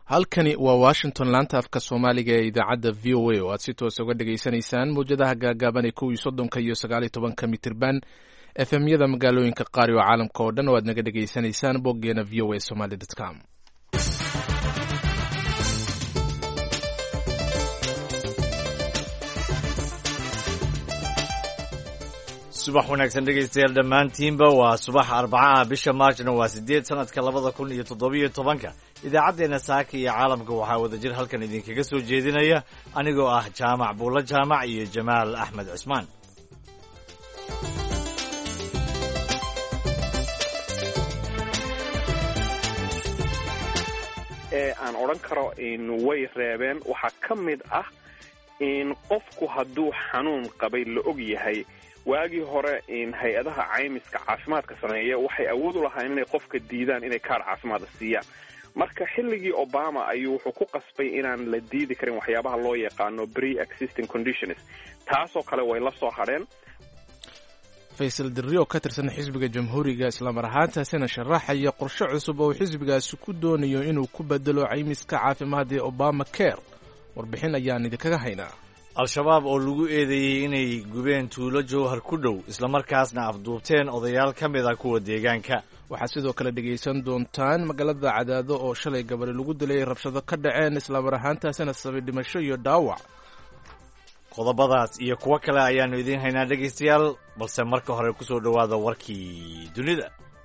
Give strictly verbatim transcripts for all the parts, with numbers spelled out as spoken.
halkani waa washington laanta afka soomaaliga ee idaacadda v o a oo aad si toos uga dhegaysanaysaan mawjadaha gaagaaban ee kow iyo soddonka iyo sagaal iyo tobanka mitirban efemyada magaalooyinka qaar iyo caalamka oo dhan oo aad naga dhegaysanaysaan boggeena v o a somaly dot com. subax wanaagsan dhegaystayaal dhammaantiinba waa subax arbacaha bisha maarjna waa sideed sanadka labada kun iyo toddobiyo tobanka idaacaddeenna saaka iyo caalamka waxaa wadajir halkan idinkaga soo jeedinaya anigoo ah jaamac buulla jaamac iyo jamaal axmed cismaan. ee aan odhan karo in way reebeen waxaa ka mid ah in qofku hadduu xanuun qabay la og yahay waagii hore in hay-adaha caymiska caafimaadka sameeya waxay awood u lahaayeen inay qofka diidaan inay kaar caafimaada siiyaan. marka xilligii obama ayuu wuxuu ku qasbay inaan la diidi karin waxyaabaha loo yaqaano pre-existing conditions, taasoo kale way la soo hadheen. faysal dirri oo ka tirsan xisbiga jamhuuriga islamar ahaantaasina sharaxaya qorshe cusub oo xisbigaasi ku doonayo inuu ku bedelo caymiska caafimaad ee obama care. warbixin ayaan idinkaga haynaa. al-shabaab oo lagu eedeeyey inay gubeen tuulo jowhar ku dhow islamarkaasna afduubteen odayaal ka mid ah kuwa deegaanka. waxaad sidoo kale dhegaysan doontaan magaalada cadaado oo shalay gabari lagu dilay rabshado ka dhaceen islamar ahaantaasina sabay dhimasho iyo dhaawac. qodobadaas iyo kuwo kale ayaannu idiin haynaa dhegaystayaal, balse marka hore ku soo dhowaada warkii dunida.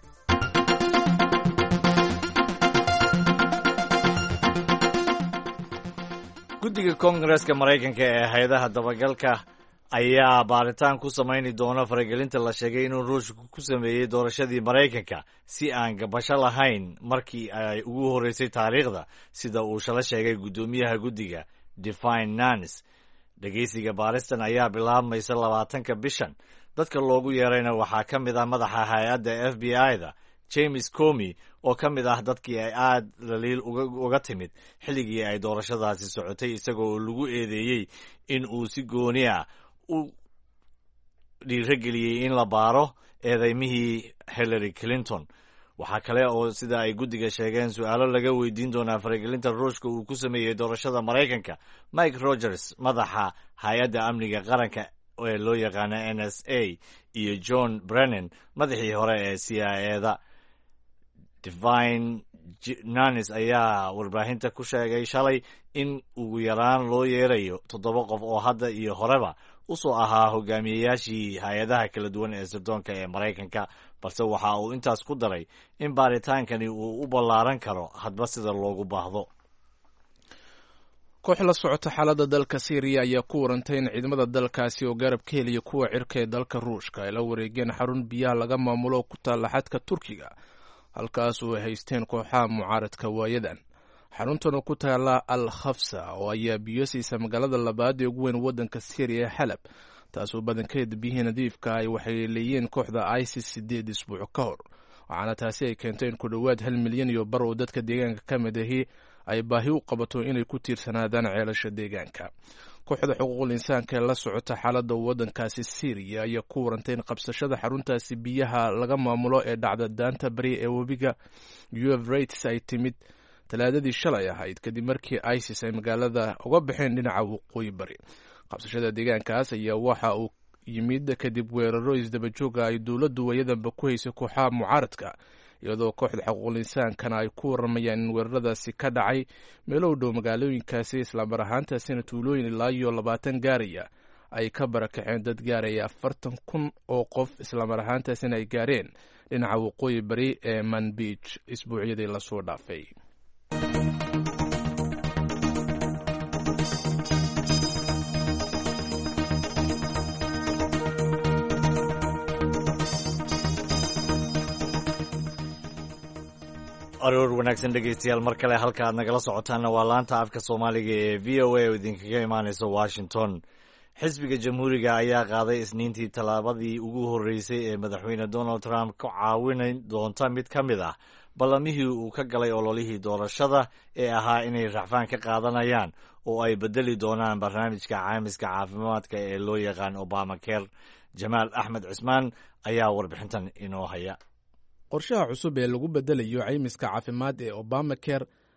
guddiga koongareeska maraykanka ee hay-adaha dabagalka ayaa baaritaan ku samayni doona faragelinta la sheegay inuu ruushku ku sameeyey doorashadii maraykanka si aan gabasho lahayn markii ay ugu horreysay taariikhda, sida uu shala sheegay guddoomiyaha guddiga Devin Nunes. dhegaysiga baaristan ayaa bilaabmaysa labaatanka bishan. dadka loogu yeerayna waxaa ka mid ah madaxa hay-adda f b i-da James Comey oo ka mid ah dadkii ay aad dhaliil uga timid xilligii ay doorashadaasi socotay, isagoo lagu eedeeyey in uu si gooni ah u dhiirageliyey in la baaro eedeymihii Hillary Clinton. waxaa kale oo sida ay guddiga sheegeen su-aalo laga weydiin doonaa faragelinta ruushka uu ku sameeyey doorashada maraykanka. Mike Rogers, madaxa hay-adda amniga qaranka ee loo yaqaano N S A, iyo John Brennan, madaxii hore ee C I A da. Devin Nunes ayaa warbaahinta ku sheegay shalay in ugu yaraan loo yeerayo toddoba qof oo hadda iyo horeba usoo ahaa hogaamiyeyaashii hay-adaha kala duwan ee sirdoonka ee maraykanka, balse waxa uu intaas ku daray in baaritaankani uu u ballaaran karo hadba sida loogu baahdo. koox la socota xaaladda dalka Syria ayaa ku warantay in ciidamada dalkaasi oo garab ka heliya kuwa cirka ee dalka Ruushka ay la wareegeen xarun biyaha laga maamulo ku taalla xadka Turkiga, halkaas oo ay haysteen kooxaha mucaaradka waayadan. xaruntan oo ku taalla al khafsa oo ayaa biyo siisa magaalada labaad ee ugu weyn waddanka Syria ee Xalab, taasoo badankeed biyihii nadiifka ay waxyeeleeyeen kooxda ISIS sideed isbuuc ka hor. waxaana taasi ay keentay in ku dhowaad hal milyan iyo bar oo dadka deegaanka ka mid ahi ay baahi u qabato inay ku tiirsanaadaan ceelasha deegaanka. kooxda xuquuqul insaanka ee la socota xaaladda waddankaasi Syria ayaa ku warantay in qabsashada xaruntaasi biyaha laga maamulo ee dhacda daanta bari ee webiga Euphrates ay timid talaadadii shalay ahayd kadib markii ISIS ay magaalada uga baxeen dhinaca waqooyi bari. qabsashada deegaankaas ayaa waxa uu yimid kadib weeraro isdabajooga ay dowladdu wayadanba ku haysay kooxaha mucaaradka, iyadoo kooxda xuquuqul insaankana ay ku waramayaan in weeraradaasi ka dhacay meelo u dhow magaalooyinkaasi, islamar ahaantaasina tuulooyin ilaa iyo labaatan gaaraya ay ka barakaceen dad gaaraya afartan kun oo qof, islamar ahaantaasina ay gaareen dhinaca waqooyi bari ee Manbij isbuucyadii lasoo dhaafay. aroor wanaagsan dhegaystayaal, mar kale halka aad nagala socotaanna waa laanta afka soomaaliga ee v o a oo idinkaga imaanaysa Washington. xisbiga jamhuuriga ayaa qaaday isniintii tallaabadii ugu horreysay ee madaxweyne Donald Trump ka caawin doonta mid ka mid ah ballamihii uu ka galay ololihii doorashada ee ahaa inay racfaan ka qaadanayaan oo ay bedeli doonaan barnaamijka caymiska caafimaadka ee loo yaqaan Obamacare. Jamaal Axmed Cismaan ayaa warbixintan inoo haya. qorshaha cusub ee lagu bedelayo caymiska caafimaad ee Obamacare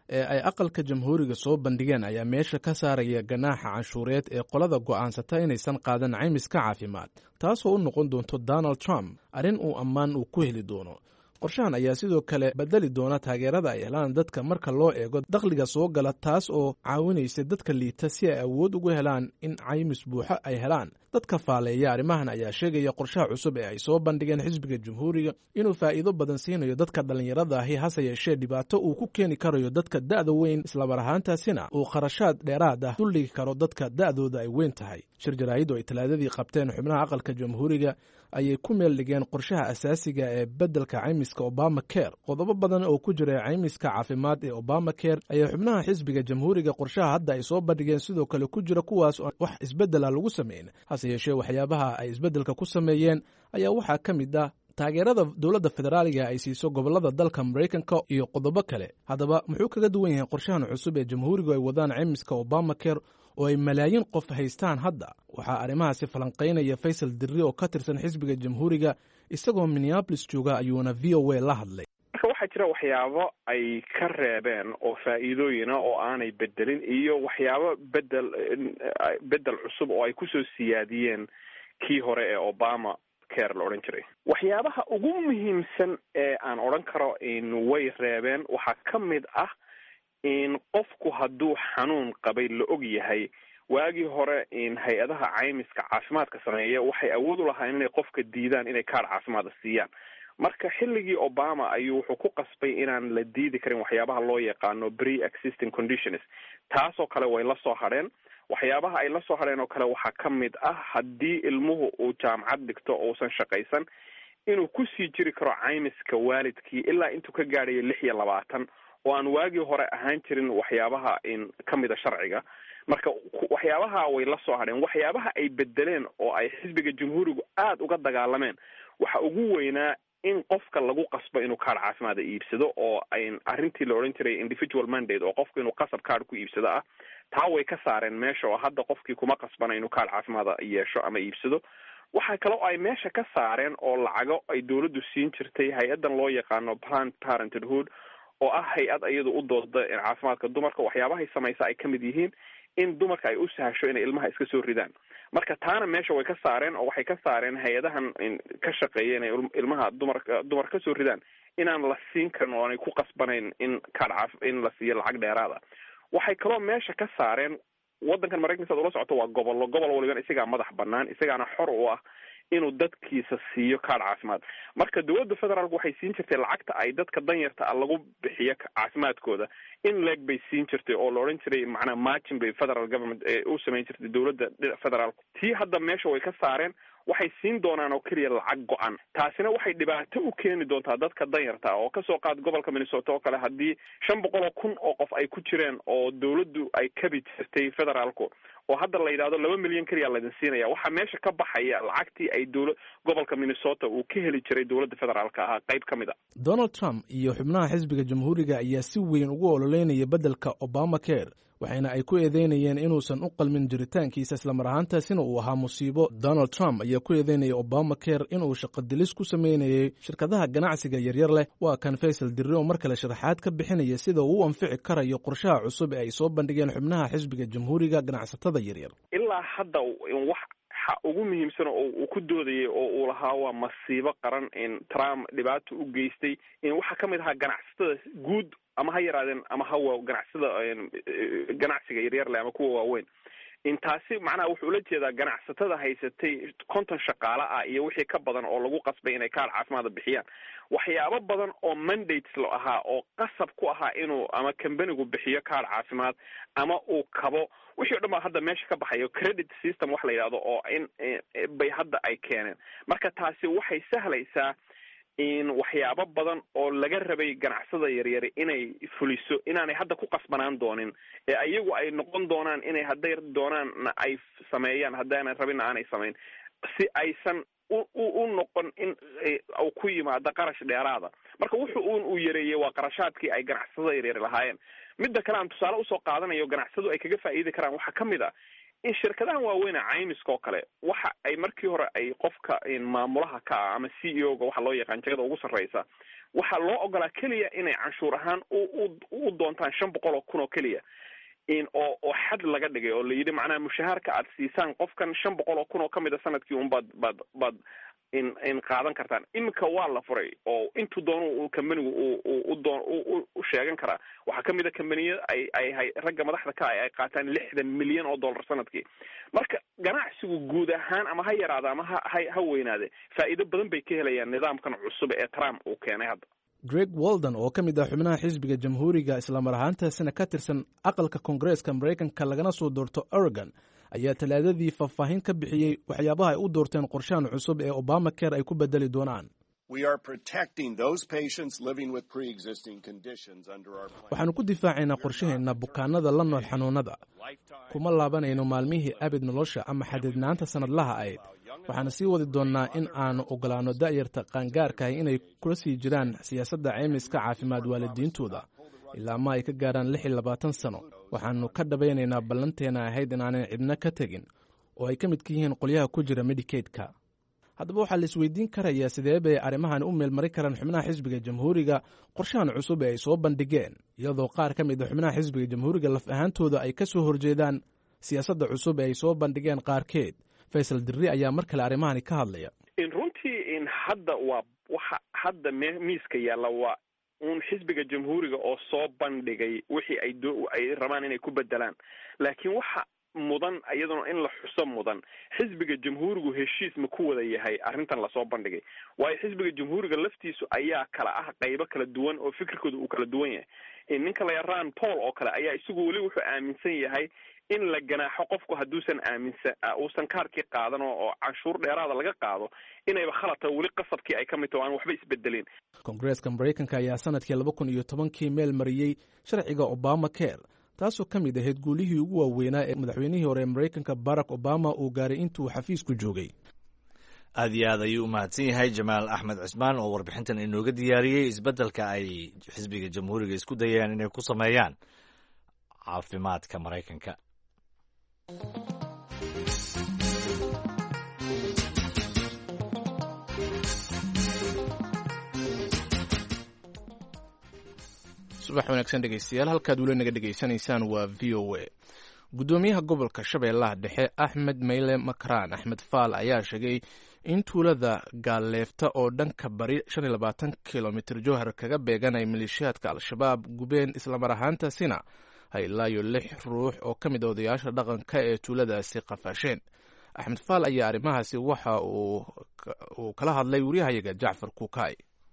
ee ay aqalka jamhuuriga soo bandhigeen ayaa meesha ka saaraya ganaaxa canshuureed ee qolada go'aansata inaysan qaadan caymiska caafimaad, taasoo u noqon doonto Donald Trump arrin uu ammaan uu ku heli doono. qorshahan ayaa sidoo kale bedeli doona taageerada ay helaan dadka marka loo eego dakhliga soo gala, taas oo caawinaysa dadka liita si ay awood ugu helaan in caymis buuxa ay helaan. dadka faaleeya arrimahan ayaa sheegaya qorshaha cusub ee ay soo bandhigeen xisbiga jamhuuriga inuu faa'iido badan siinayo dadka dhallinyarada ahi, hase yeeshee dhibaato uu ku keeni karayo dadka da'da weyn, islamar ahaantaasina uu kharashaad dheeraad ah duldhigi karo dadka da'dooda ay weyn tahay. shir jaraa'id oo ay talaadadii qabteen xubnaha aqalka jamhuuriga ayay ku meel dhigeen qorshaha asaasiga ee beddelka caymiska Obamacare. qodobo badan oo ku jira caymiska caafimaad ee Obamacare ayaa xubnaha xisbiga jamhuuriga qorshaha hadda ay soo bandhigeen sidoo kale ku jira kuwaas oo wax isbeddela lagu sameyn. hase yeeshee waxyaabaha ay isbeddelka ku sameeyeen ayaa waxaa ka mid ah taageerada dowladda federaaliga ay siiso gobollada dalka Maraykanka iyo qodobo kale. haddaba muxuu kaga duwan yahay qorshahan cusub ee jamhuurigu ay wadaan caymiska Obamacare oo ay malaayiin qof haystaan hadda? waxaa arrimahaasi falanqaynaya Faysal Dirri oo ka tirsan xisbiga jamhuuriga, isagoo Minneapolis jooga ayuuna V O A la hadlay. marka waxaa jira waxyaabo ay ka reebeen oo faa'iidooyina oo aanay bedelin, iyo waxyaabo bedel bedel cusub oo ay kusoo siyaadiyeen kii hore ee Obama care la odhan jiray. waxyaabaha ugu muhiimsan ee aan odhan karo in way reebeen waxaa ka mid ah in qofku hadduu xanuun qabay la og yahay. waagii hore in hay-adaha caymiska caafimaadka sameeya waxay awood u lahaayeen inay qofka diidaan inay kaar caafimaada siiyaan. marka xilligii Obama ayuu wuxuu ku qasbay inaan la diidi karin waxyaabaha loo yaqaano pre-existing conditions. taasoo kale way la soo hadheen. waxyaabaha ay la soo hadheen oo kale waxaa ka mid ah haddii ilmuhu uu jaamacad dhigto uusan shaqaysan inuu kusii jiri karo caymiska waalidkii ilaa intuu ka gaadhayo lix iyo labaatan oo aan waagii hore ahaan jirin waxyaabaha in ka mida sharciga. marka waxyaabaha way la soo hadheen. waxyaabaha ay bedeleen oo ay xisbiga jamhuurigu aada uga dagaalameen waxa ugu weynaa in qofka lagu qasbo inuu kaar caafimaada iibsado, oo ay arrintii la odhan jiray individual mandate oo qofku inuu qasab kaar ku iibsado ah. taa way ka saareen meesha oo hadda qofkii kuma qasbana inuu kaar caafimaada yeesho ama iibsado. waxaa kaloo ay meesha ka saareen oo lacago ay dawladdu siin jirtay hay-adan loo yaqaano Planned Parenthood oo ah hay-ad iyadu u dooda caafimaadka dumarka. waxyaabahay samaysa ay ka mid yihiin in dumarka ay u sahasho inay ilmaha iska soo ridaan. marka taana meesha way ka saareen oo waxay ka saareen hay-adahan ka shaqeeya inay ilmaha dumarka dumar ka soo ridaan inaan la siin karin oo aanay ku qasbanayn in kaar caaf in la siiyo lacag dheeraada. waxay kaloo meesha ka saareen waddankan Maraykanka saad ula socoto waa gobollo gobol waliba isagaa madax bannaan, isagaana xor u ah inuu dadkiisa siiyo kaar caafimaad. marka dowladda federaalku waxay siin jirtay lacagta ay dadka danyarta ah lagu bixiyo caafimaadkooda in leeg bay siin jirtay oo la odhan jiray macnaa margin bay federal government ee u samayn jirtay dowladda federaalku. tii hadda meesha way ka saareen. waxay siin doonaan oo keliya lacag go-an. taasina waxay dhibaato u keeni doontaa dadka danyarta oo kasoo qaad gobolka Minnesota oo kale haddii shan boqol oo kun oo qof ay ku jireen oo dowladdu ay kabi jirtay federaalku oo hadda la yidhaahdo laba milyan keliya laydin siinaya. waxaa meesha ka baxaya lacagtii ay dowla gobolka Minnesota uu ka heli jiray dowladda federaalka ahaa qayb ka mid a. Donald Trump iyo xubnaha xisbiga jamhuuriga ayaa si weyn ugu ololeynaya beddelka Obamacare, waxayna ay ku eedeynayeen inuusan u qalmin jiritaankiisa, islamar ahaantaasina uu ahaa musiibo. Donald Trump ayaa ku eedeynaya Obamacare inuu shaqadilis ku sameynayay shirkadaha ganacsiga yaryar leh. waa kan Faysal Dirri oo mar kale sharaxaad ka bixinaya sida uu u anfici karayo qorshaha cusub ee ay soo bandhigeen xubnaha xisbiga jamhuuriga ganacsatada yaryar. ilaa hadda wax ugu muhiimsan oo uu ku doodayay oo uu lahaa waa masiibo qaran in Trump dhibaato u geystay in waxa ka mid ahaa ganacsatada guud ama ha yaraadeen ama ha waa ganacsada ganacsiga yaryar leh ama kuwa waaweyn. intaasi macnaha wuxuu la jeedaa ganacsatada haysatay konton shaqaale ah iyo wixii ka badan oo lagu qasbay inay kaar caafimaad bixiyaan. waxyaabo badan oo mandates lo ahaa oo qasab ku ahaa inuu ama companygu bixiyo kaar caafimaad ama uu kabo, wixii o dhan baa hadda meesha ka baxayo. credit system wax la yidhahdo oo in bay hadda ay keeneen. marka taasi waxay sahlaysaa in waxyaabo badan oo laga rabay ganacsada yaryari inay fuliso inaanay hadda ku qasbanaan doonin, ee ayagu ay noqon doonaan inay hadday doonaan ay sameeyaan, haddaanay rabin aanay samayn, si aysan u u noqon in uu ku yimaado qarash dheeraada. marka wuxuu uun uu yareeyey waa qarashaadkii ay ganacsada yaryari lahaayeen. midda kale aan tusaale usoo qaadanayo ganacsadu ay kaga faa'iidi karaan waxaa ka mid a in shirkadahan waaweyne caymiska oo kale waxa ay markii hore ay qofka maamulaha ka ah ama c e o ga waxa loo yaqaan jagada ugu sarreysa waxaa loo ogolaa keliya inay canshuur ahaan u doontaan shan boqol oo kun oo keliya in oo oo xad laga dhigay oo la yidhi macnaha mushaharka aad siisaan qofkan shan boqol oo kun oo kamid a sanadkii un baad baad baad in in qaadan kartaan. iminka waa la furay oo intuu doono kambanigu u doon u sheegan karaa. waxaa kamid a kambaniyada ay ay hay ragga madaxda ka ay qaataan lixdan milyan oo dollar sanadkii. marka ganacsigu guud ahaan ama ha yaraada ama ha ha weynaade faa'iido badan bay ka helayaan nidaamkan cusub ee Trump uu keenay hadda. Greg Walden oo ka mid ah xubnaha xisbiga jamhuuriga isla mar ahaantaasina ka tirsan aqalka Koongareeska Mareykanka lagana soo doorto Oregon ayaa talaadadii faahfaahin ka bixiyey waxyaabaha ay u doorteen qorshahan cusub ee Obamacare ay ku bedeli doonaan. waxaanu ku difaacaynaa qorshaheena bukaanada la nool xanuunada. kuma laabanayno maalmihii abid nolosha ama xadidnaanta sanadlaha ahayd. waxaana sii wadi doonnaa in aanu ogolaano da'yarta qaangaarkaah inay kula sii jiraan siyaasadda caymiska caafimaad waalidiintooda ilaa ma ay ka gaarhaan lix iyo labaatan sano. waxaanu ka dhabaynaynaa ballanteena ahayd inaanan cidna ka tegin oo ay ka midka yihiin qolyaha ku jira Medicaid-ka. haddaba waxaa la isweydiin karayaa sidee bay arrimahan u meelmari karaan xubnaha xisbiga jamhuuriga qorshahan cusub ee ay soo bandhigeen, iyadoo qaar ka mid a xubnaha xisbiga jamhuuriga laf ahaantooda ay ka soo horjeedaan siyaasadda cusub ee ay soo bandhigeen qaarkeed. Faysal Dirri ayaa mar kale arrimahani ka hadlaya. in runtii in hadda waa waxa hadda miiska yaalla waa uun xisbiga jamhuuriga oo soo bandhigay wixii ay ay rabaan inay ku bedelaan. laakiin waxa mudan iyaduna in la xuso mudan xisbiga jamhuurigu heshiis ma ku wada yahay arrintan lasoo bandhigay. waayo xisbiga jamhuuriga laftiisu ayaa kala ah qaybo kala duwan oo fikirkooda uu kala duwan yahay. ninka la yaraan Paul oo kale ayaa isagu weli wuxuu aaminsan yahay in la ganaaxo qofku hadduusan aaminsan uusan kaarkii qaadan oo canshuur dheeraada laga qaado inayba khalata weli qasabkii ay ka mid tahay aan waxba isbedelin. Koongareeska Mareykanka ayaa sanadkii laba kun iyo tobankii meel mariyey sharciga Obamacare, taasoo ka mid ahayd guulihii ugu waaweynaa ee madaxweynihii hore ee Mareykanka Barack Obama uu gaaray intuu xafiisku joogay. aad iyo aad ayuu u mahadsan yahay Jamaal Axmed Cismaan oo warbixintan inooga diyaariyey isbeddelka ay xisbiga jamhuuriga isku dayeen inay ku sameeyaan caafimaadka Mareykanka. subax wanaagsan dhegeystayaal, halkaad weli naga dhegeysanaysaan waa v o a. guddoomiyaha gobolka Shabeellaha Dhexe Axmed Meyle Makraan Axmed Faal ayaa sheegay in tuulada Gaaleefta oo dhanka bari shan iyo labaatan kilomitir jowhar kaga beegan ay maleeshiyaadka Al-Shabaab gubeen isla mar ahaantaasina hay ilaa iyo lix ruux oo ka mid odayaasha dhaqanka ee tuuladaasi qafaasheen. Axmed Faal ayaa arrimahaasi waxa uu kala hadlay wariyahayaga Jacfar Kuukay.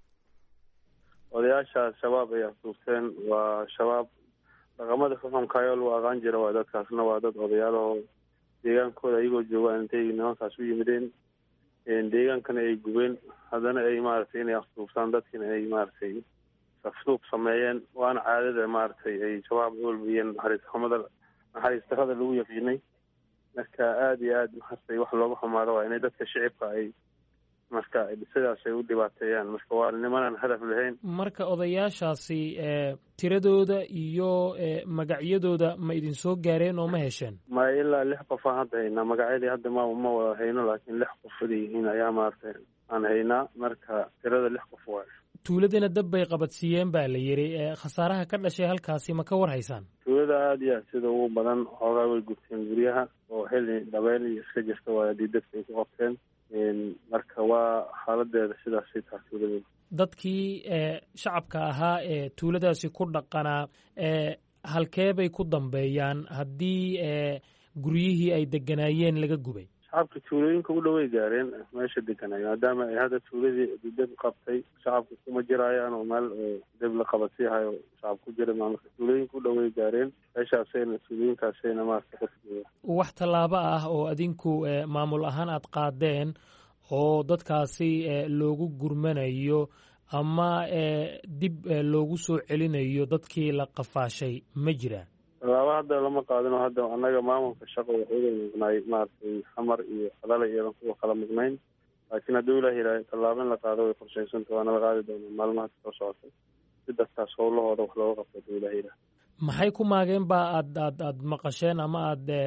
odayaasha shabaab ay afduubteen waa shabaab dhaqamada xukunkaayoo lagu aqaan jira. waa dadkaasna waa dad odayaalaho deegaankooda ayagoo joogaan intay nimankaas u yimideen deegaankana ay gubeen, haddana ay maaragtay inay afduubtaan dadkina ay maaragtay afduub sameeyeen. waana caadada maaragtay ay shabaab olbiyeen naxariisxumada naxariis darrada lagu yaqiinay. marka aada iyo aad maxastay wax looga xumaado waa inay dadka shicibka ay marka sidaas ay u dhibaateeyaan. marka waa nimanaan hadaf lahayn. marka odayaashaasi tiradooda iyo magacyadooda ma idin soo gaareen oo ma hesheen? ma ilaa lix qof aan hadda haynaa. magacyadii hadda ma ma wada hayno, laakiin lix qof wada yihiin ayaa maaragtay aan haynaa. marka tirada lix qof waay. tuuladina dab bay qabadsiiyeen baa la yidhi. khasaaraha ka dhashay halkaasi ma ka war haysaan? tuulada aada iyo aad sida ugu badan xoogaa way gubteen guryaha oo xilli dabeel iyo iska jirta waa haddii dadka ay ku qabteen. marka waa xaaladeeda sidaasay tahay tuulada. dadkii shacabka ahaa ee tuuladaasi ku dhaqanaa halkee bay ku dambeeyaan haddii guryihii ay deganaayeen laga gubay? shacabka tuulooyinka u dhoway gaareen meesha deganaayo maadaama ay hadda tuuladii dab qabtay. shacabka kuma jiraayaan oo meel dab la qabadsiihayo shacab ku jira. marka tuulooyinka u dhoway gaareen meeshaasayna tuulooyinkaasayna maarata qofkiya. wax tallaabo ah oo adinku maamul ahaan aad qaadeen oo dadkaasi loogu gurmanayo ama dib loogu soo celinayo dadkii la qafaashay ma jiraan? tallaabo hadda lama qaadino. hadda annaga maamulka shaqo waxuga maqnaay maaragtay xamar iyo qalala iyadan kuwa kala maqnayn. laakiin hadduu ilaah yidhaahay tallaabo in la qaado way qorshaysanta waana la qaadi doonaa maalmaha soo socotay si dadkaas howlahooda wax looga qabto hadduu ilaah yidhaah. maxay ku maageen baa aad aad aad maqasheen ama aad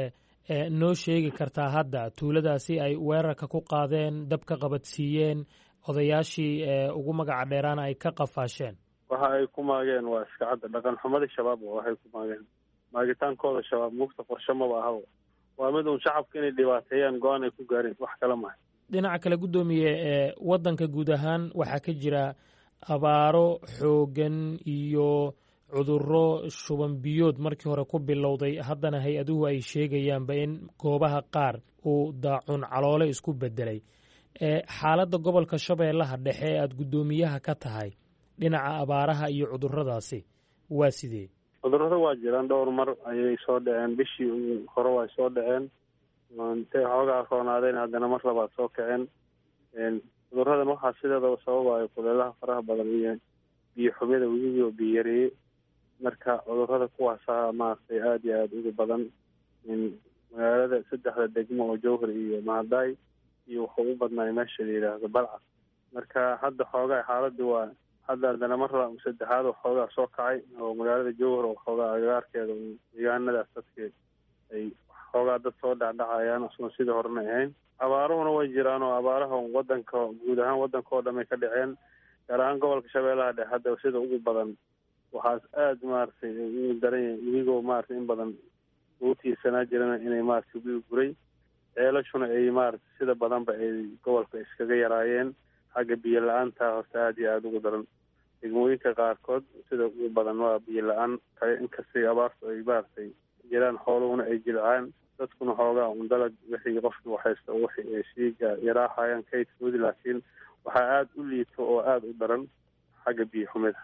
noo sheegi kartaa hadda tuuladaasi ay weerarka ku qaadeen dabka qabadsiiyeen odayaashii ugu magaca dheeraana ay ka qafaasheen? waxa ay ku maageen waa iska cadda dhaqan xumadii shabaab waxay ku maageen maagitaankooda shabaab mugta qorshe maba ahaba waa mid uun shacabka inay dhibaateeyaan go-aan ay ku gaareen wax kale maha. dhinaca kale guddoomiye ee waddanka guud ahaan waxaa ka jira abaaro xooggan iyo cudurro shuban biyood markii hore ku bilowday, haddana hay-aduhu ay sheegayaanba in goobaha qaar uu daacun caloole isku bedelay. xaaladda gobolka shabeellaha dhexe ee aada guddoomiyaha ka tahay dhinaca abaaraha iyo cudurradaasi waa sidee? cudurrada waa jiraan, dhowr mar ayay soo dhaceen, bishii hore waa soo dhaceen, intay xoogaa roonaadeen haddana mar labaad soo kaceen. cudurradan waxaa sideedaba sababayo kuleelaha faraha badan iyo biyo xumyada welibii oo biyo yareeyey. marka cudurrada kuwaasa maaragtay aada iyo aada ugu badan magaalada saddexda degmo oo jowhar iyo mahadaay iyo wuxuu u badnaay meesha la yidhaahdo balcad. marka hadda xoogaa xaaladii waa hadda haddana mar saddexaad oo xoogaa soo kacay oo magaalada jowhar oo xoogaa agagaarkeeda deegaanadaas dadkeed ay xoogaa dad soo dhacdhacayaan asna sidii horena ahayn. abaaruhuna way jiraan oo abaaraha wadanka guud ahaan wadanka oo dhamay ka dhaceen, gaar ahaan gobolka shabeellaha dhexe hadda sida ugu badan waxaas aada maaragtay ugu daran yahay iyagoo maaragtay in badan ugu tiirsanaa jirana inay maaragtay ugu guray ceelashuna ay maaragtay sida badanba ay gobolka iskaga yaraayeen. xagga biyo la-aanta horta aada iyo aada ugu daran degmooyinka qaarkood sida ugu badan waa biyo la-aan kale, inkastay abaartu ay maaragtay jiraan xooluhuna ay jilcaan, dadkuna xoogaa un dalag wixii qofkii waxaysta wixii ay sii yaraaxayaan kaydkoodii, laakiin waxaa aada u liito oo aada u daran xagga biyo xumida.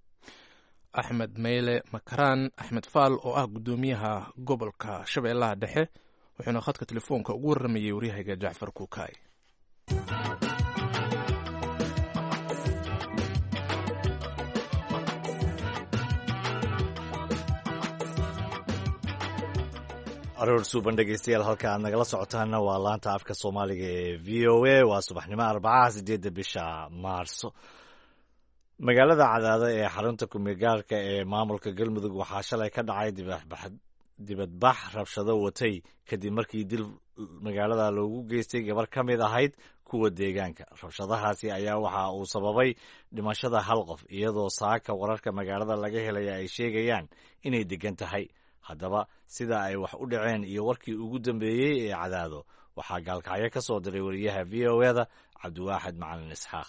axmed meyle makaraan axmed faal oo ah guddoomiyaha gobolka shabeellaha dhexe wuxuuna khadka telefoonka ugu warramayey waryahayga jacfar kuukaay. aroor suuban dhegeystayaal, halka aad nagala socotaana waa laanta afka soomaaliga ee v o a. waa subaxnimo arbacaha sideedda bisha maarso. magaalada cadaado ee xarunta kumegaarka ee maamulka galmudug waxaa shalay ka dhacay dibadbax rabshado watay kadib markii dil magaalada loogu geystay gabar ka mid ahayd kuwa deegaanka. rabshadahaasi ayaa waxa uu sababay dhimashada hal qof, iyadoo saaka wararka magaalada laga helaya ay sheegayaan inay degan tahay. haddaba sida ay wax u dhaceen iyo warkii ugu dambeeyey ee cadaado waxaa gaalkacyo ka soo diray wariyaha v o eda cabdiwaaxid macalin isxaaq.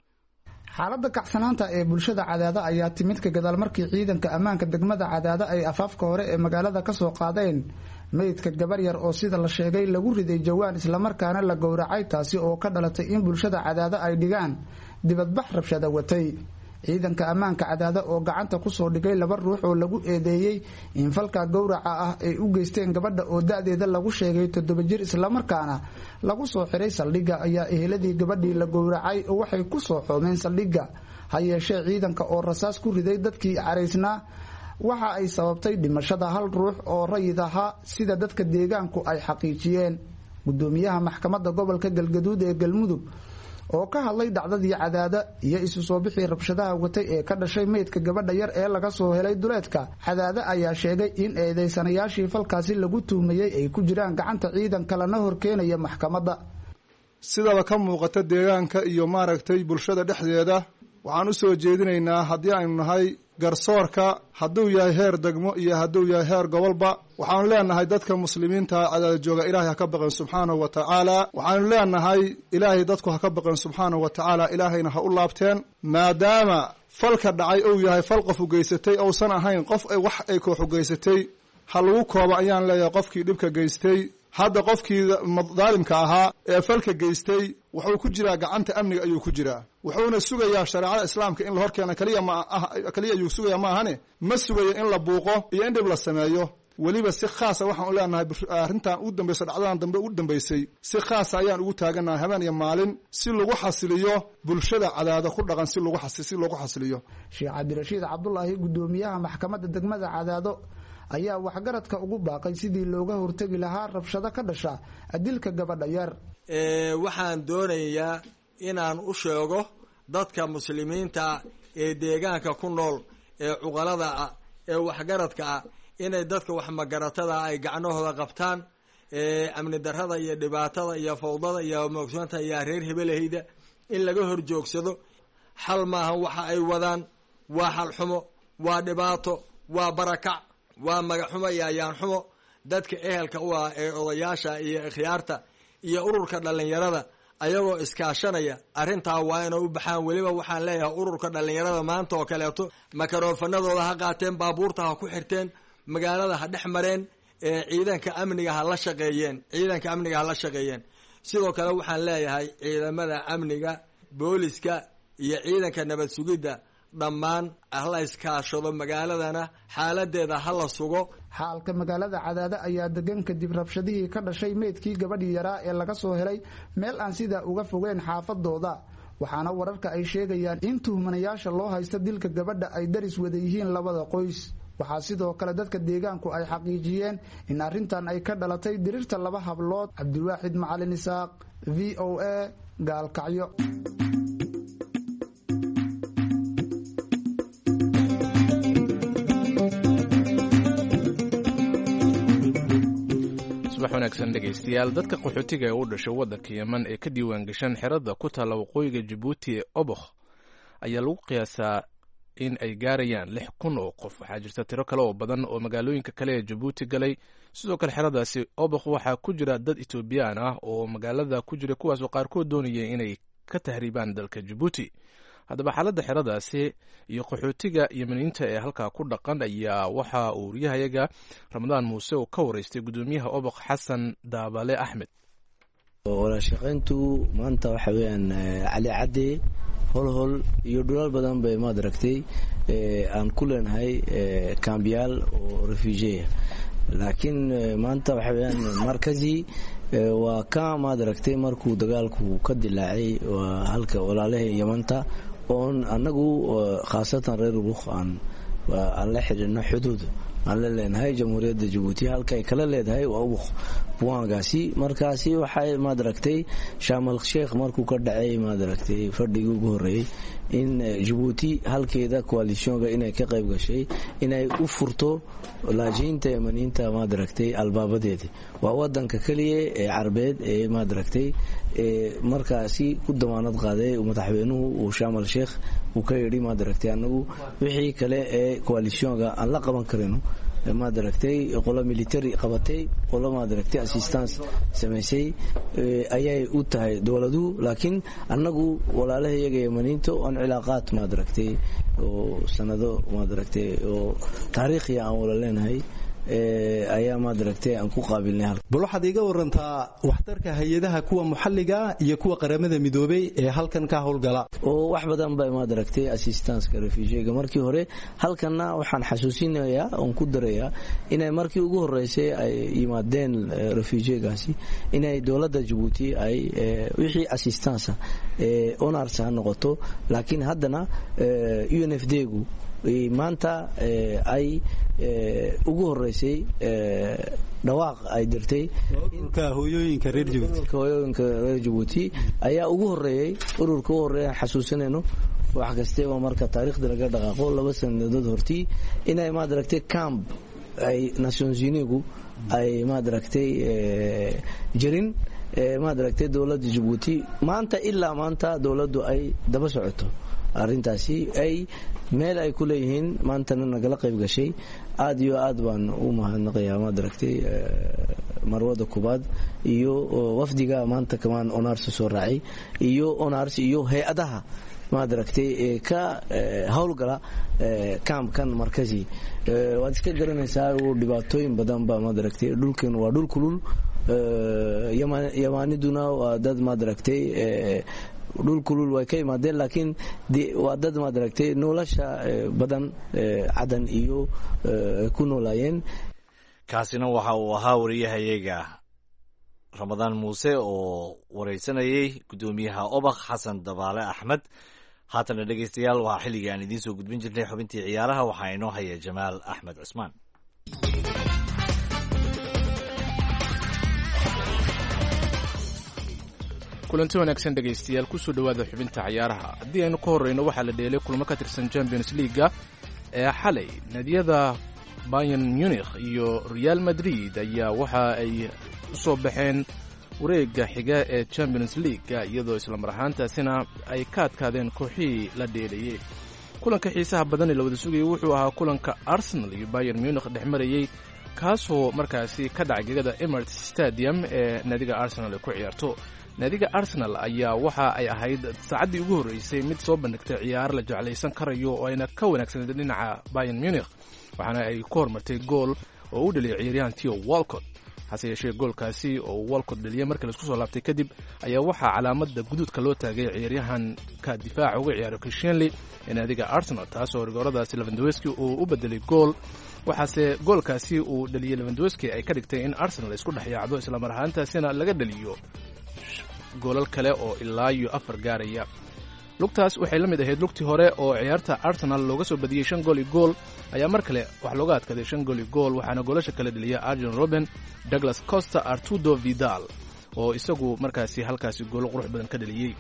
xaaladda kacsanaanta ee bulshada cadaado ayaa timid ka gadaal markii ciidanka ammaanka degmada cadaado ay afaafka hore ee magaalada ka soo qaadeen meydka gabar yar oo sida la sheegay lagu riday jawaan islamarkaana la gowracay, taasi oo ka dhalatay in bulshada cadaado ay dhigaan dibadbax rabshada watay. ciidanka ammaanka cadaado oo gacanta kusoo dhigay laba ruux oo lagu eedeeyey in falka gowraca ah ay u geysteen gabadha oo da-deeda lagu sheegay toddoba jir islamarkaana lagu soo xiray saldhigga ayaa eheladii gabadhii la gowracay oo waxay ku soo xoomeen saldhigga. ha yeeshee ciidanka oo rasaas ku riday dadkii caraysnaa waxa ay sababtay dhimashada hal ruux oo rayid ahaa sida dadka deegaanku ay xaqiijiyeen. guddoomiyaha maxkamadda gobolka galgaduud ee galmudug oo ka hadlay dhacdadii cadaada iyo isu soo bixii rabshadaha watay ee ka dhashay meydka gabadha yar ee laga soo helay duleedka cadaada ayaa sheegay in eedeysanayaashii falkaasi lagu tuhmayey ay ku jiraan gacanta ciidanka lana horkeenaya maxkamadda. sidaba ka muuqata deegaanka iyo maaragtay bulshada dhexdeeda waxaan u soo jeedinaynaa haddii aynu nahay garsoorka, hadduu yahay heer degmo iyo hadduu yahay heer gobolba, waxaanu leenahay dadka muslimiinta cadaada jooga ilaahay ha ka baqeen subxaanahu wa tacaala. waxaanu leenahay ilaahay dadku ha ka baqeen subxaanahu wa tacaala, ilaahayna ha u laabteen, maadaama falka dhacay uu yahay fal qof u geysatay ousan ahayn qof wax ay koox u geysatay. ha lagu koobo ayaan leeyahay qofkii dhibka geystay. hadda qofkii daalimka ahaa ee falka geystay wuxuu ku jiraa gacanta amniga ayuu ku jiraa, wuxuuna sugayaa shareecada islaamka in la horkeena kaliya ma kaliya ayuu sugayaa ma ahane ma sugayo in la buuqo iyo in dhib la sameeyo. weliba si khaasa waxaan u leenahay arrintan ugu dambaysa dhacdadan dambe ugu dambaysay si khaasa ayaan ugu taaganahay habeen iyo maalin si lagu xasiliyo bulshada cadaado ku dhaqan si lagu xasi si lagu xasiliyo. sheekh cabdirashiid cabdullaahi guddoomiyaha maxkamadda degmada cadaado ayaa waxgaradka ugu baaqay sidii looga hortegi lahaa rabshado ka dhasha dilka gabadha yar. waxaan doonayaa inaan u sheego dadka muslimiinta ee deegaanka ku nool ee cuqalada ah ee waxgaradka ah inay dadka wax magaratada ay gacnahooda qabtaan, amni darrada iyo dhibaatada iyo fawdada iyo moogsoonta iyo reer hebelahayda in laga hor joogsado. xal maaha waxa ay wadaan, waa xal xumo, waa dhibaato, waa barakac, waa magaxumo iyo ayaan xumo. dadka ehelka u ah ee odayaasha iyo ikhyaarta iyo ururka dhallinyarada ayagoo iskaashanaya arrintaa waa inay u baxaan. weliba waxaan leeyahay ururka dhallinyarada maanta oo kaleeto makarofanadooda ha qaateen, baabuurta ha ku xirteen, magaalada ha dhex mareen, ciidanka amniga ha la shaqeeyeen ciidanka amniga ha la shaqeeyeen. sidoo kale waxaan leeyahay ciidamada amniga, booliska iyo ciidanka nabad sugidda dhammaan hala iskaashado, magaaladana xaaladeeda hala sugo. xaalka magaalada Cadaado ayaa degan kadib rabshadihii ka dhashay meydkii gabadhii yaraa ee laga soo helay meel aan sida uga fogeen xaafadooda. waxaana wararka ay sheegayaan in tuhmanayaasha loo haysto dilka gabadha ay daris wada yihiin labada qoys. waxaa sidoo kale dadka deegaanku ay xaqiijiyeen in arrintan ay ka dhalatay dirirta laba hablood. Cabdiwaaxid Macalin Isaaq, V O A, Gaalkacyo. wanaagsan dhegaystayaal, dadka qaxootiga ee u dhashay waddanka Yemen ee ka diiwaan gashan xerada ku taalla waqooyiga Djibouti ee Obokh ayaa lagu qiyaasaa in ay gaarayaan lix kun oo qof. waxaa jirta tiro kale oo badan oo magaalooyinka kale ee Djibouti galay. sidoo kale xeradaasi Obokh waxaa ku jira dad Etoobiyaan ah oo magaalada ku jira, kuwaasoo qaarkood doonaya inay ka tahriibaan dalka Djibouti. haddaba xaaladda xeradaasi iyo qaxootiga yemeniinta ee halkaa ku dhaqan ayaa waxa uu wariyahayaga Ramadaan Muuse oo ka waraystay gudoomiyaha Obokh Xasan Daabale Axmed. wala shaqayntu maanta waxa weeyaan Cali Cadde, holhol iyo dhulal badan bay maad aragtay aan ku leenahay kambiyaal oo refugee. laakiin maanta waxa weeyaan markazi waa ka maad aragtay markuu dagaalku ka dilaacay waa halka walaalaha Yemanta oon anagu khaasatan reer Obokh aan aan la xidhiidhno xuduud aan la leenahay jamhuuriyadda Djibouti halka ay kala leedahay waa Obokh buwaangaasi. markaasi waxay maad aragtay Shamal Sheikh markuu ka dhacay maad aragtay fadhigii ugu horeeyay in Djibouti halkeeda coalitionka inay ka qayb gashay inay u furto laajiinta Yemeniinta maad aragtay albaabadeeda. waa wadanka kaliya ee Carbeed ee maad aragtay ee markaasi ku damaanad qaaday madaxweynuhu uu Shamal Sheikh uu ka yiri maad aragtay anagu wixii kale ee coalitionka aan la qaban karino maad aragtay qolo military qabatay, qolo maad aragtay assistance sameysay ayay u tahay dawladu. laakiin anagu walaalaha iyaga Yemeniinta aan cilaaqaad maad aragtay oo sanado maad aragtay oo taariikhi aan wala leenahay ayaa maad aragtay aan ku qaabilnay. bal waxaad iga warantaa waxtarka hay'adaha kuwa maxalliga iyo kuwa qaramada midoobay ee halkan ka howlgala. oo wax badan bay maad aragtay assistance-ka refugee-ga markii hore halkana waxaan xasuusinayaa oo ku darayaa inay markii ugu horeysay ay yimaadeen refugee-gaasi inay dawladda Djibouti ay wixii assistance ee onarsa noqoto. laakiin haddana U N F D-gu maanta ay ugu horeysay dhawaaq ay dirtay ururka hooyooyinka reer Djibouti hooyooyinka reer Djibouti ayaa ugu horeeyay ururka ugu horeeya xasuusanayno wax kasta oo marka taariikhda laga dhaqaaqo laba sanadood hortii inay maad aragtay camp ay Nations Unigu ay maad aragtay jirin maad aragtay dawladda Djibouti maanta ilaa maanta dawladdu ay daba socoto arrintaasi ay meel ay ku leeyihiin maantana nagala qayb gashay. aad iyo aad baan u mahadnaqayaa maad aragtay marwada kubaad iyo wafdiga maanta kamaan onars soo raacay iyo onars iyo hay'adaha maad aragtay ka howlgala kaamkan markazi. waad iska garanaysaa oo dhibaatooyin badan baa maad aragtay dhulkan waa dhul kulul. Yemaniduna waa dad maad aragtay dhul kulul way ka imaadeen, laakiin waa dad maad aragtay nolosha badan cadan iyo ku noolaayeen. kaasina waxa uu ahaa wariyahayaga Ramadaan Muuse oo wareysanayay gudoomiyaha Obokh Xasan Daabale Axmed. haatana dhegeystayaal waxaa xilligii aan idiin soo gudbin jirnay xubintii ciyaaraha. waxaa inoo haya Jamaal Axmed Cusmaan. kulanti wanaagsan dhegaystayaal, kusoo dhawaada xubinta ciyaaraha. haddii aynu ka horreyno waxaa la dheelay kulmo ka tirsan Champions League ee xalay. naadiyada bayern munich iyo real madrid ayaa waxa ay u soo baxeen wareegga xiga ee champions leaguega iyadoo islamar ahaantaasina ay ka adkaadeen kooxihii la dheelayey. kulanka xiisaha badan ee la wada sugayay wuxuu ahaa kulanka arsenal iyo bayern munich dhex marayey, kaasoo markaasi ka dhacay gegada emirates stadium ee naadiga arsenal ay ku ciyaarto. naadiga arsenal ayaa waxa ay ahayd saacaddii ugu horreysay mid soo bandhigtay ciyaar la jeclaysan karayo oo ayna ka wanaagsaneed dhinaca bayern munich, waxaana ay ku hormartay gool oo u dhaliyay ciyaaryahan Theo Walcott. hase yeeshee goolkaasi oo Walcott dhaliyay markii la isku soo laabtay kadib ayaa waxaa calaamadda guduudka loo taagay ciyaaryahanka difaaca uga ciyaaro Koscielny ee naadiga arsenal, taasoo rigooradaasi Lewandowski uu u bedelay gool. waxaase goolkaasi uu dhaliyay Lewandowski ay ka dhigtay in arsenal isku dhex yaacdo islamar ahaantaasina laga dhaliyo goolal kale oo ilaa iyo afar gaaraya. lugtaas waxay la mid ahayd lugtii hore oo ciyaarta arsenal looga soo badiyey shan gool iyo gool, ayaa mar kale wax looga adkaday shan gool iyo gool, waxaana goolasha kala dheliya Arjen Robben, Douglas Costa, Arturo Vidal oo isagu markaasi halkaasi goolo qurux badan ka dhaliyey.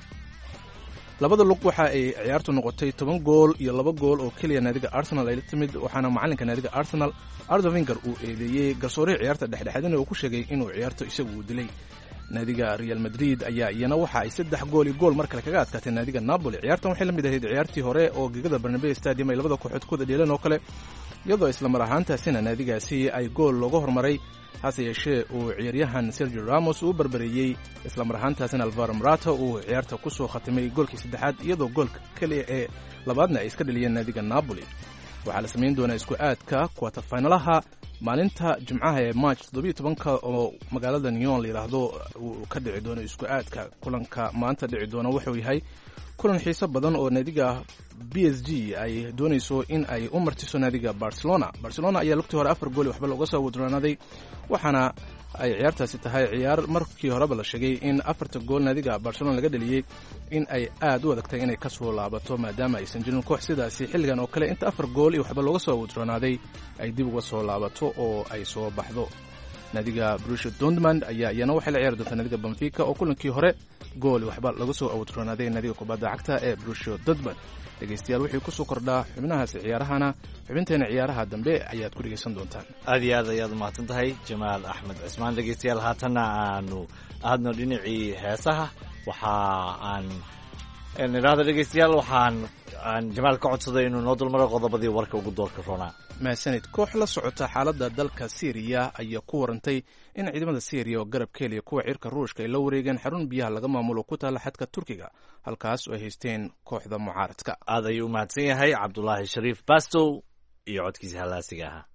labada lug waxa ay ciyaartu noqotay toban gool iyo laba gool oo keliya naadiga arsenal ay la timid, waxaana macalinka naadiga arsenal Arsene Wenger uu eedeeyey garsoorihii ciyaarta dhexdhexaadina uu ku sheegay inuu ciyaarto isagu uu dilay. naadiga Real Madrid ayaa iyana waxa ay saddex gool iyo gool mar kale kaga adkaatay naadiga Napoli. ciyaartan waxay la mid ahayd ciyaartii hore oo gegada Bernabeu Stadium ay labada kooxood ku wada dheeleen oo kale, iyadoo isla mar ahaantaasina naadigaasi ay gool looga hormaray, hase yeeshee uu ciyaaryahan Sergio Ramos uu barbareeyey, isla mar ahaantaasina Alvaro Morata uu ciyaarta ku soo khatimay goolkii saddexaad, iyadoo goolka kaliya ee labaadna ay iska dhaliyeen naadiga Napoli. waxaa la samayn doonaa isku aadka quarter finalaha maalinta jimcaha ee March toddobiyo tobanka oo magaalada Nyon la yiraahdo uu ka dhici doono isku aadka. kulanka maanta dhici doona wuxuu yahay kulan xiiso badan oo naadiga B S G ay doonayso in ay u martiso naadiga Barcelona. Barcelona ayaa lugtii hore afar gool waxba looga soo wadroonaaday, waxaana ay ciyaartaasi tahay ciyaar markii horeba la sheegay in afarta gool naadiga Barcelona laga dhaliyey in ay aad u adagtay inay ka soo laabato, maadaama aysan jirin koox sidaasi xilligan oo kale inta afar gool iyo waxba looga soo wadroonaaday ay dib uga soo laabato oo ay soo baxdo. naadiga Borussia Dortmund ayaa iyana waxay la ciyaari doontaa naadiga Benfica oo kulankii hore gool waxba laga soo wadroonaaday naadiga kubadda cagta ee Borussia Dortmund. dhegeystayaal wixii ku soo kordhaa xubnahaasi ciyaarahana xubinteena ciyaaraha dambe ayaad ku dhegeysan doontaan. aad iyo aad ayaad umahadsan tahay Jamaal Axmed Cismaan. dhegeystayaal haatanna aanu aadno dhinacii heesaha. waxa aan nidhaahda dhegeystayaal waxaan aan Jamaal ka codsaday inuu noo dulmaro qodobadii warka ugu doorka roonaa. mahadsanid. koox la socota xaaladda dalka Syria ayaa ku warantay in ciidamada Syria oo garab ka helaya kuwa cirka Ruushka ay la wareegeen xarun biyaha laga maamulo ku taala xadka Turkiga, halkaas oo ay haysteen kooxda mucaaradka. aad ayuu u mahadsan yahay Cabdulaahi Shariif Bastow iyo codkiisa halaasiga ahaa.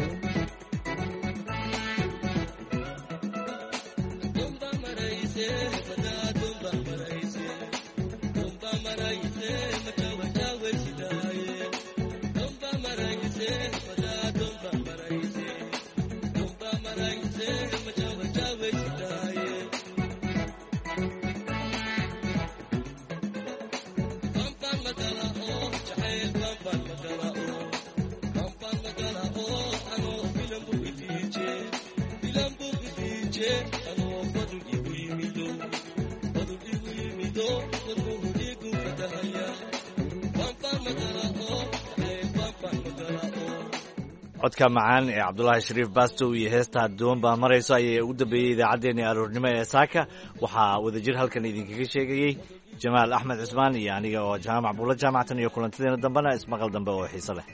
codka macaan ee Cabdulaahi Shariif Bastow iyo heesta doon baa marayso ayay ugu dambeeyay idaacadeena aroornimo ee saaka. waxaa wadajir halkan idinkaga sheegayay Jamaal Axmed Cismaan iyo aniga oo Jaamac Buulo Jaamactan iyo kulantadeena dambana ismaqal dambe oo xiiso leh.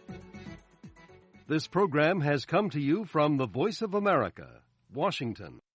This program has come to you from the Voice of America, Washington.